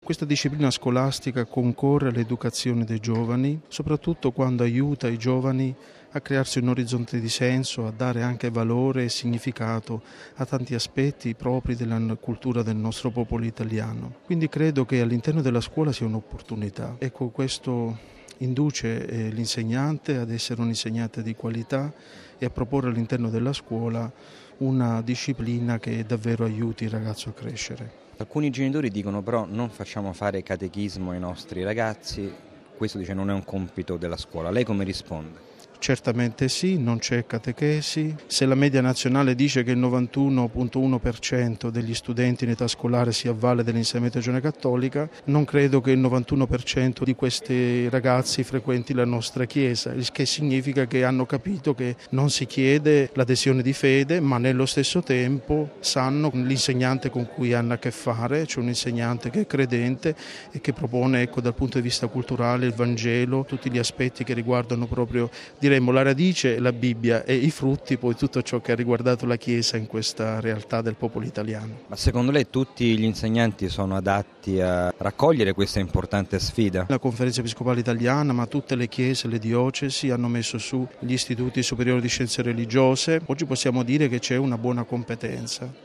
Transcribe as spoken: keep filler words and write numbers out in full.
Questa disciplina scolastica concorre all'educazione dei giovani, soprattutto quando aiuta i giovani a crearsi un orizzonte di senso, a dare anche valore e significato a tanti aspetti propri della cultura del nostro popolo italiano. Quindi credo che all'interno della scuola sia un'opportunità. Ecco, questo induce eh, l'insegnante ad essere un insegnante di qualità e a proporre all'interno della scuola una disciplina che davvero aiuti il ragazzo a crescere. Alcuni genitori dicono però non facciamo fare catechismo ai nostri ragazzi, questo dice non è un compito della scuola. Lei come risponde? Certamente sì, non c'è catechesi. Se la media nazionale dice che il novantuno virgola uno per cento degli studenti in età scolare si avvale dell'insegnamento di religione cattolica, non credo che il novantuno per cento di questi ragazzi frequenti la nostra chiesa, il che significa che hanno capito che non si chiede l'adesione di fede, ma nello stesso tempo sanno l'insegnante con cui hanno a che fare, cioè un insegnante che è credente e che propone, ecco, dal punto di vista culturale il Vangelo, tutti gli aspetti che riguardano proprio diremmo la radice, la Bibbia e i frutti, poi tutto ciò che ha riguardato la Chiesa in questa realtà del popolo italiano. Ma secondo lei tutti gli insegnanti sono adatti a raccogliere questa importante sfida? La Conferenza Episcopale Italiana, ma tutte le chiese, le diocesi hanno messo su gli istituti superiori di scienze religiose. Oggi possiamo dire che c'è una buona competenza.